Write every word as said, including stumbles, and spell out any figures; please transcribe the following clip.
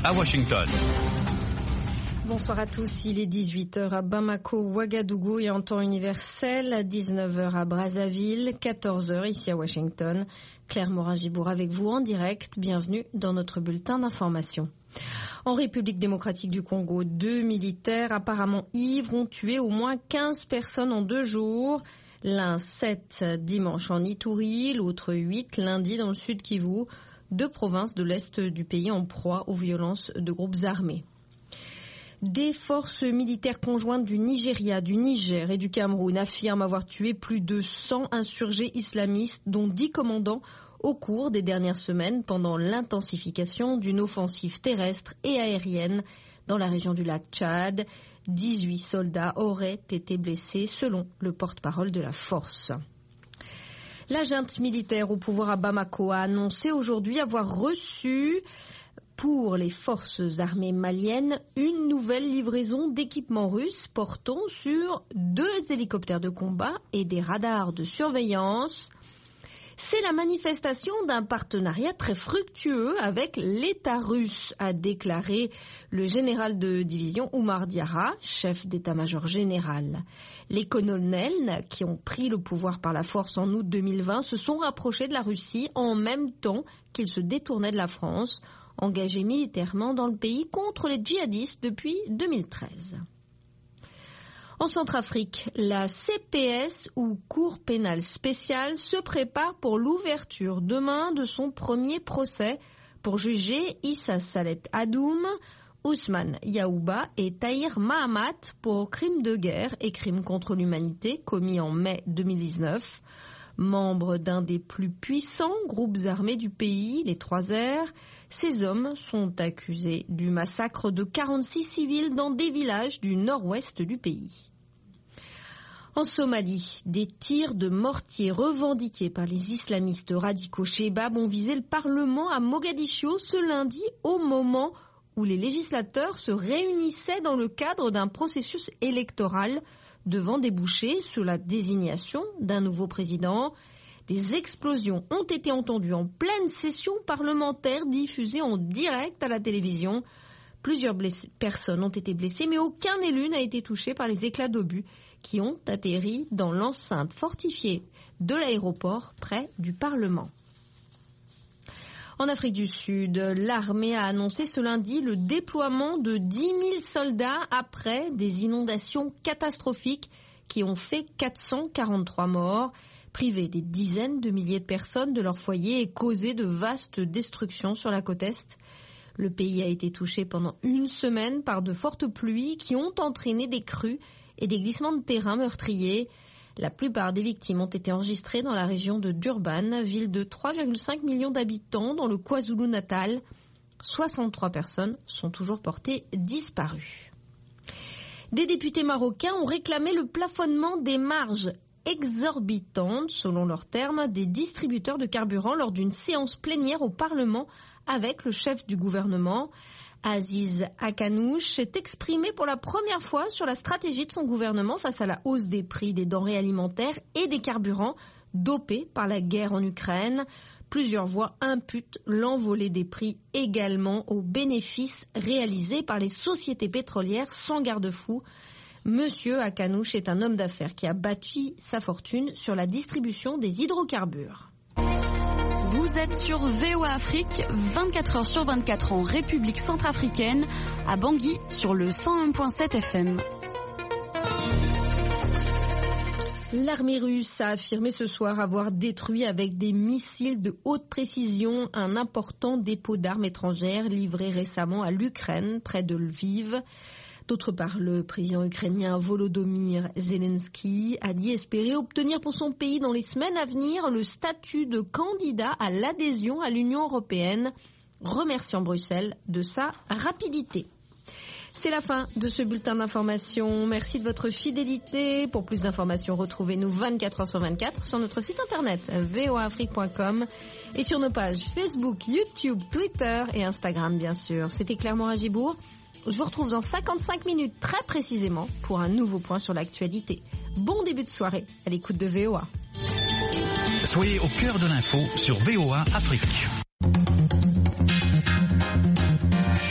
à Washington. Bonsoir à tous, il est dix-huit heures à Bamako, Ouagadougou et en temps universel, dix-neuf heures à Brazzaville, quatorze heures ici à Washington. Claire Morin-Gibour avec vous en direct, bienvenue dans notre bulletin d'information. En République démocratique du Congo, deux militaires apparemment ivres ont tué au moins quinze personnes en deux jours. L'un sept dimanche en Ituri, l'autre huit lundi dans le sud Kivu, deux provinces de l'est du pays en proie aux violences de groupes armés. Des forces militaires conjointes du Nigeria, du Niger et du Cameroun affirment avoir tué plus de cent insurgés islamistes, dont dix commandants, au cours des dernières semaines pendant l'intensification d'une offensive terrestre et aérienne dans la région du lac Tchad. dix-huit soldats auraient été blessés selon le porte-parole de la force. La junte militaire au pouvoir à Bamako a annoncé aujourd'hui avoir reçu pour les forces armées maliennes une nouvelle livraison d'équipements russes portant sur deux hélicoptères de combat et des radars de surveillance. C'est la manifestation d'un partenariat très fructueux avec l'État russe, a déclaré le général de division Oumar Diarra, chef d'état-major général. Les colonels qui ont pris le pouvoir par la force en août deux mille vingt se sont rapprochés de la Russie en même temps qu'ils se détournaient de la France, engagés militairement dans le pays contre les djihadistes depuis deux mille treize. En Centrafrique, la C P S ou Cour pénale spéciale se prépare pour l'ouverture demain de son premier procès pour juger Issa Salet Adoum, Ousmane Yaouba et Tahir Mahamat pour crimes de guerre et crimes contre l'humanité commis en mai deux mille dix-neuf. Membres d'un des plus puissants groupes armés du pays, les Trois R, ces hommes sont accusés du massacre de quarante-six civils dans des villages du nord-ouest du pays. En Somalie, des tirs de mortier revendiqués par les islamistes radicaux Shebab ont visé le Parlement à Mogadiscio ce lundi au moment où les législateurs se réunissaient dans le cadre d'un processus électoral devant déboucher sur la désignation d'un nouveau président. Des explosions ont été entendues en pleine session parlementaire diffusée en direct à la télévision. Plusieurs blessés, personnes ont été blessées, mais aucun élu n'a été touché par les éclats d'obus qui ont atterri dans l'enceinte fortifiée de l'aéroport près du Parlement. En Afrique du Sud, l'armée a annoncé ce lundi le déploiement de dix mille soldats après des inondations catastrophiques qui ont fait quatre cent quarante-trois morts, privé des dizaines de milliers de personnes de leur foyer et causé de vastes destructions sur la côte est. Le pays a été touché pendant une semaine par de fortes pluies qui ont entraîné des crues et des glissements de terrain meurtriers. La plupart des victimes ont été enregistrées dans la région de Durban, ville de trois virgule cinq millions d'habitants dans le KwaZulu-Natal. soixante-trois personnes sont toujours portées disparues. Des députés marocains ont réclamé le plafonnement des marges exorbitantes, selon leurs termes, des distributeurs de carburant lors d'une séance plénière au Parlement avec le chef du gouvernement. Aziz Akanouch s'est exprimé pour la première fois sur la stratégie de son gouvernement face à la hausse des prix des denrées alimentaires et des carburants dopés par la guerre en Ukraine. Plusieurs voix imputent l'envolée des prix également aux bénéfices réalisés par les sociétés pétrolières sans garde-fou. Monsieur Akanouch est un homme d'affaires qui a bâti sa fortune sur la distribution des hydrocarbures. Vous êtes sur V O A Afrique, vingt-quatre heures sur vingt-quatre en République centrafricaine, à Bangui sur le cent un virgule sept F M. L'armée russe a affirmé ce soir avoir détruit avec des missiles de haute précision un important dépôt d'armes étrangères livré récemment à l'Ukraine, près de Lviv. D'autre part, le président ukrainien Volodymyr Zelensky a dit espérer obtenir pour son pays dans les semaines à venir le statut de candidat à l'adhésion à l'Union européenne, remerciant Bruxelles de sa rapidité. C'est la fin de ce bulletin d'information. Merci de votre fidélité. Pour plus d'informations, retrouvez-nous vingt-quatre heures sur vingt-quatre sur notre site internet v o a afrique point com et sur nos pages Facebook, YouTube, Twitter et Instagram, bien sûr. C'était Claire Morin-Gibour. Je vous retrouve dans cinquante-cinq minutes très précisément pour un nouveau point sur l'actualité. Bon début de soirée à l'écoute de V O A. Soyez au cœur de l'info sur V O A Afrique.